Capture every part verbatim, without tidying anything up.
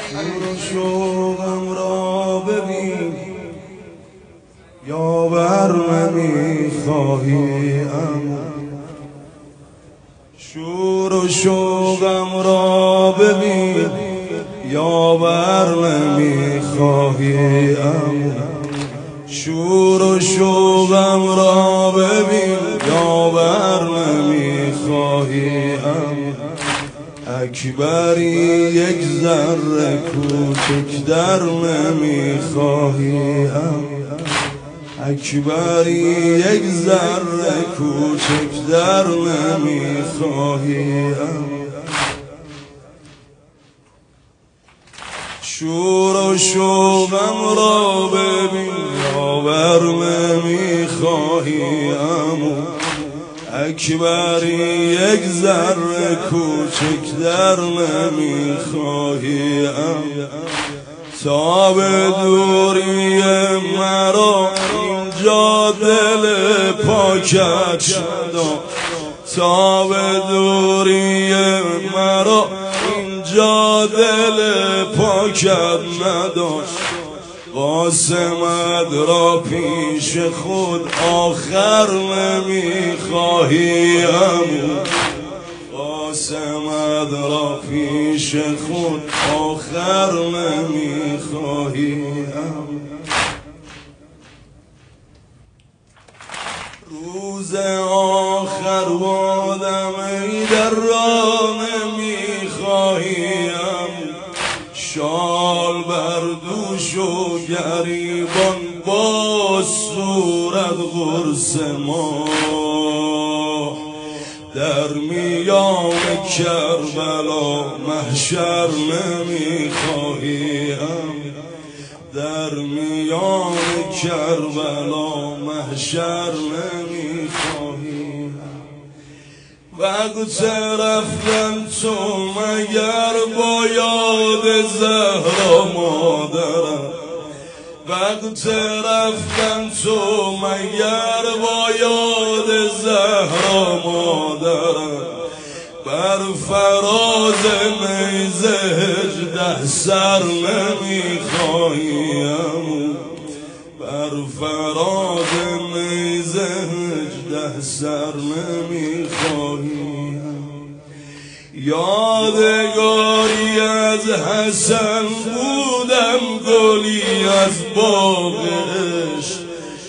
شور و شوقم را ببین یا بر نمیخواهی اما شور و شوقم را ببین یا بر نمیخواهی اما شور و شوقم را ببین یا بر نمیخواهی اما اکبری یک ذره کوچک در نمیخواهی اما اکبری یک ذره کوچک در نمیخواهی اما شور و شوقم را ببین یا بر نمیخواهی اما اکبری یک ذره کوچک در نمیخواهی اما تا به دوری مرا اینجا دل پاکت شد تا به دوری مرا اینجا دل پاکت نداشت قاسمت را پیش خود آخر نمیخواهی اما قاسمت را پیش خود آخر نمیخواهی اما روز آخر بادم ای در را نمیخواهی اما شال بر دوش و گریبان با صورت قرص ما در میان کربلا محشر نمیخواهی اما در میان کربلا محشر نمیخواهی وقت رفتن تو مگر با یاد زهرا مادرم وقت رفتن تو مگر با یاد زهرا مادرم بر فراز نیزه هجده سر نمیخواهی اما بر فراز نیزه هجده سر نمیخواهی یادگاری از حسن بودم گلی از باغ عشق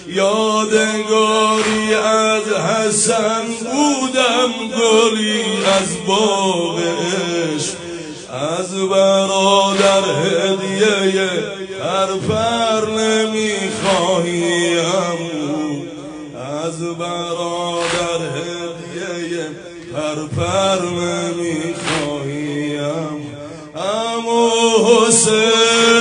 یادگاری از حسن بودم گلی از باغ عشق از برادر هدیه پرپر نمیخواهی اما از برادر هدیه پرپر نمیخواهی اما حسین